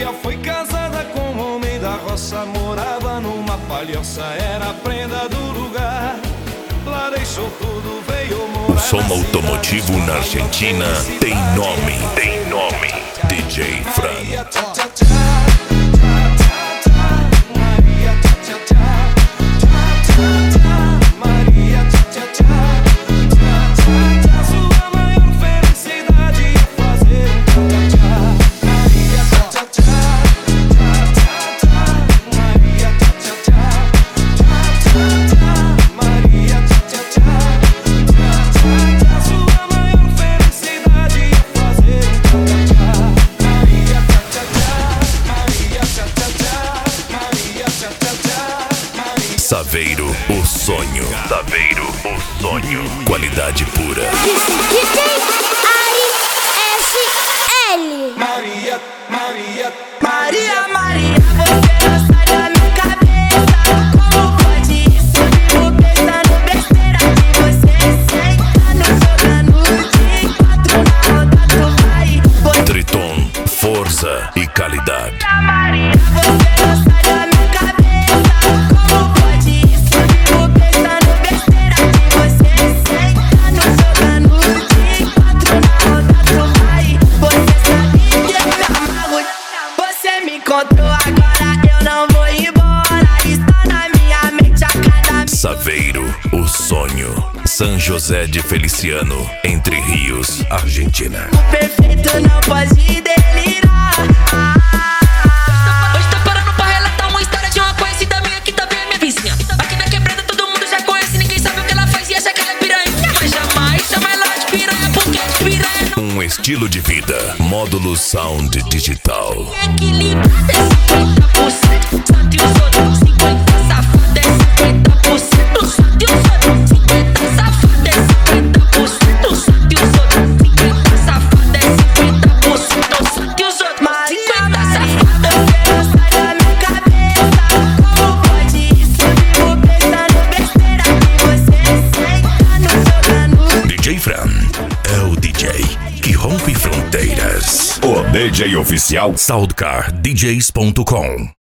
Maria foi casada com um homem da roça, morava numa palhoça, era a prenda do lugar. Lá deixou tudo, veio morar. O som automotivo na Argentina tem nome, DJ Fran. Saveiro, o sonho. Saveiro, o sonho. Qualidade pura. DJ ASL. Maria, Maria, Maria, Maria, você não sai da minha cabeça. Como pode isso? Vivo pensando besteira que você senta no jogando de 4 na roda tu vai. Triton, força e qualidade. Maria, você não sai da minha cabeça. Como pode isso? Vivo pensando besteira que você senta no jogando de 4 na roda tu vai. Você sabe que eu me amarro. Você me encontrou agora, eu não vou embora. Está na minha mente a cada Saveiro, o sonho. São José de Feliciano, Entre Rios, Argentina. O perfeito não pode delirar. Hoje tô parando pra relatar uma história de uma conhecida minha que também é minha vizinha. Aqui na quebrada todo mundo já conhece, ninguém sabe o que ela faz e acha que ela é piranha. Mas jamais chama ela de piranha, porque de piranha não Um estilo de vida. Módulo Sound Digital. é equilibrada. É 50%, só de os outros 50, safada é 50%, só de os outros 50, safada é 50%, só de os outros 50, safada é 50%, só de os outros 50, safada. Você não sai da minha cabeça. Como pode isso? Vivo pensando besteira que você senta no jogando. DJ Fran é o DJ que rompe fronteiras. O DJ oficial SoundcarDJs.com.